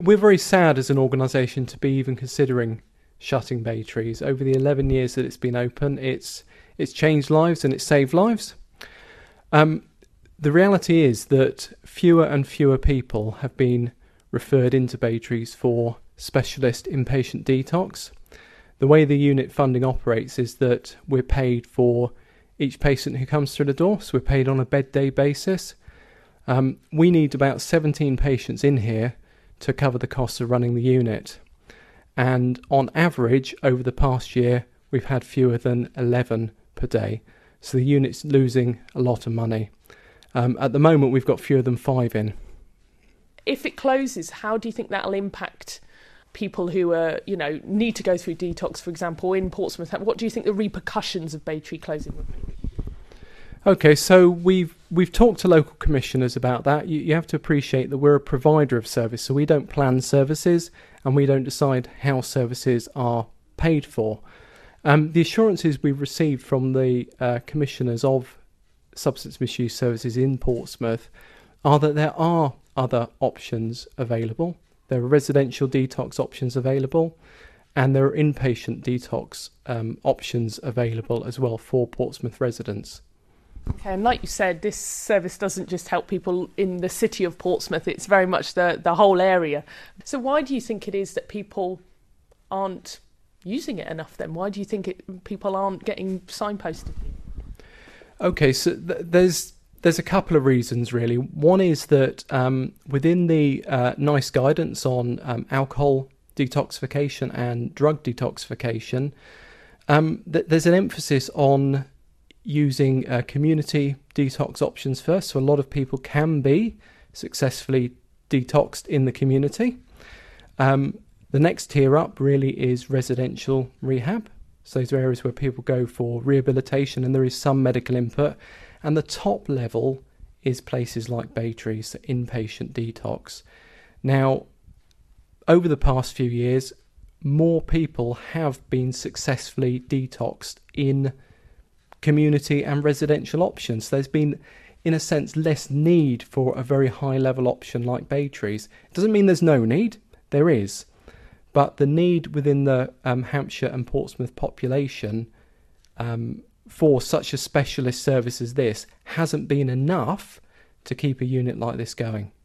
We're very sad as an organisation to be even considering shutting Baytrees. Over the 11 years that it's been open, it's changed lives and it's saved lives. The reality is that fewer and fewer people have been referred into Baytrees for specialist inpatient detox. The way the unit funding operates is that we're paid for each patient who comes through the door, so we're paid on a bed day basis. We need about 17 patients in here to cover the costs of running the unit. And on average, over the past year, we've had fewer than 11 per day. So the unit's losing a lot of money. At the moment, we've got fewer than 5 in. If it closes, how do you think that'll impact people who need to go through detox, for example, in Portsmouth? What do you think the repercussions of Baytree closing would be? Okay, so we've talked to local commissioners about that. You have to appreciate that we're a provider of service, so we don't plan services and we don't decide how services are paid for. The assurances we've received from the commissioners of substance misuse services in Portsmouth are that there are other options available. There are residential detox options available, and there are inpatient detox options available as well for Portsmouth residents. Okay, and like you said, this service doesn't just help people in the city of Portsmouth, it's very much the whole area. So why do you think it is that people aren't using it enough then? Why do you think people aren't getting signposted? Okay, so there's a couple of reasons really. One is that within the NICE guidance on alcohol detoxification and drug detoxification, there's an emphasis on using community detox options first. So a lot of people can be successfully detoxed in the community. The next tier up really is residential rehab. So those are areas where people go for rehabilitation and there is some medical input. And the top level is places like Baytrees, so inpatient detox. Now, over the past few years, more people have been successfully detoxed in community and residential options. There's been, in a sense, less need for a very high level option like Baytrees. It doesn't mean there's no need, there is. But the need within the Hampshire and Portsmouth population for such a specialist service as this hasn't been enough to keep a unit like this going.